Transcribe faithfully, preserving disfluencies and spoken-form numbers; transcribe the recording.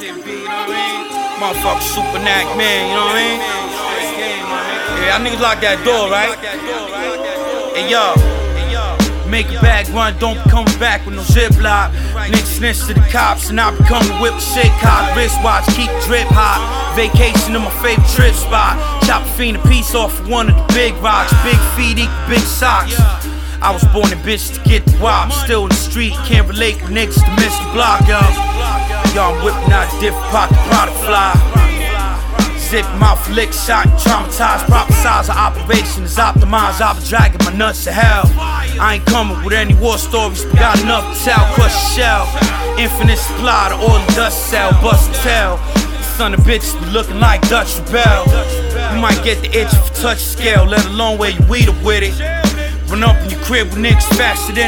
Motherfucker Super Knack, man, you know what I mean? Yeah, y'all niggas lock that door, right? Hey, yo. Make a bag run, don't be coming back with no ziplock. Niggas snitch to the cops and I become the whip shake hot. Wristwatch, keep drip hot. Vacation in my favorite trip spot. Chop a fiend a piece off of one of the big rocks. Big feet equal big socks. I was born in bitch to get the wop. Still in the street, can't relate with niggas to miss the block, yo. Yo, I'm whipping out a different pocket product fly. Zip mouth lick shot, traumatized. Proper size of operation is optimized. I've been dragging my nuts to hell. I ain't coming with any war stories, but got enough to tell. Crush a shell, infinite supply, the oil and dust cell. Bust a tail, son of bitches be looking like Dutch Rebel. You might get the itch for touch scale, let alone where you weed up with it. Run up in your crib with niggas faster than